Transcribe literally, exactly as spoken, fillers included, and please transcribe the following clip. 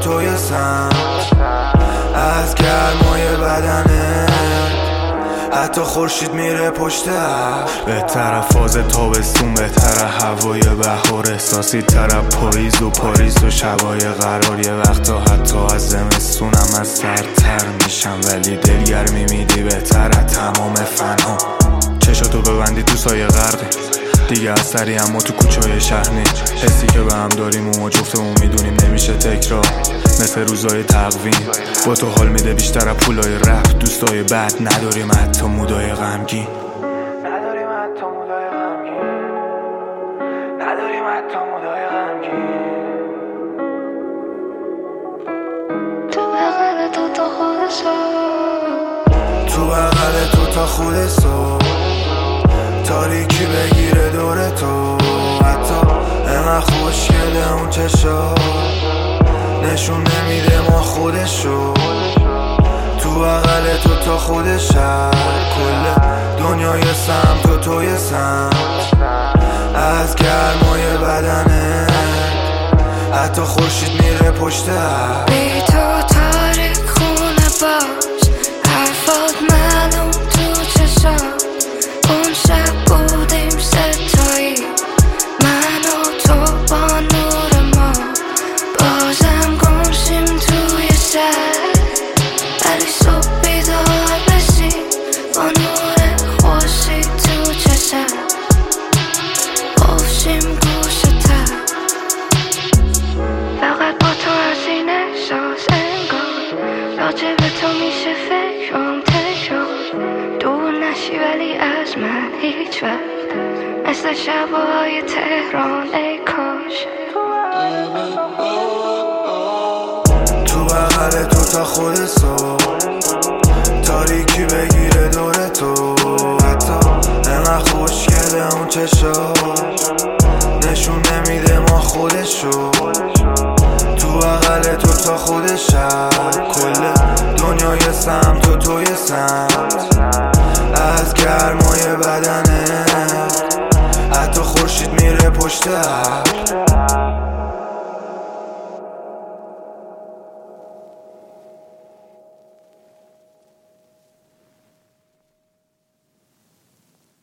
توی سمت از گرمای بدنه، حتی خورشید میره پشت ابر. بهتره فاز تابستون، بهتره هوای بهار، احساسی تره پاییز و پاریس و شبای قرار. یه وقتا حتی از زمستونم از سرتر میشم، ولی دلگرمی میدی بهتره تمام فنا. چشاتو ببندی تو سایه غرقی دیگه از سری، اما تو کوچه‌های شهر نیست. حسی که به هم داریم و ما جفتمون میدونیم نمیشه تکرار، مثل روزای تقویم. با تو حال میده بیشتر از پولای رفت، دوستای بد نداریم حتی مودای غمگین. نداریم حتی مودای غمگین، نداریم حتی مودای غمگین. تو بغل تو تا خود صبح، تو بغل تو تا خود صبح، تاریکی بگیره دور تو، حتی انقدر خوشگله اون چشا، نشون نمیده ما خودشو. تو بغل تو تا خود شهر، کل دنیای سمت و توی سمت از گرمای بدنه، حتی خورشید میره پشت ابر. بی تو تاریک خونه باش، حرفات معلوم تو چشا. اون شب بودیم ستایی، من و تو با نور ما، بازم گمشیم توی شهر. ولی صبح بیدار بشی با نور خورشید تو چشم، خوشیم گوشتر. فقط با تو از این احساس انگار راجع به تو میشه فکرم تکرار. دور نشی ولی از من هیچ وقت، مثل شبای تهران ای کاش. تو بغل تو تا خود صبح، تاریکی بگیره دور تو، حتی انقدر خوشگله اون چشا، نشون نمیده ما خودشو. تو بغل تو تا خود شهر، کل دنیای سمت و توی سمت از گرمای بدنه، حتی خورشید میره پشت ابر.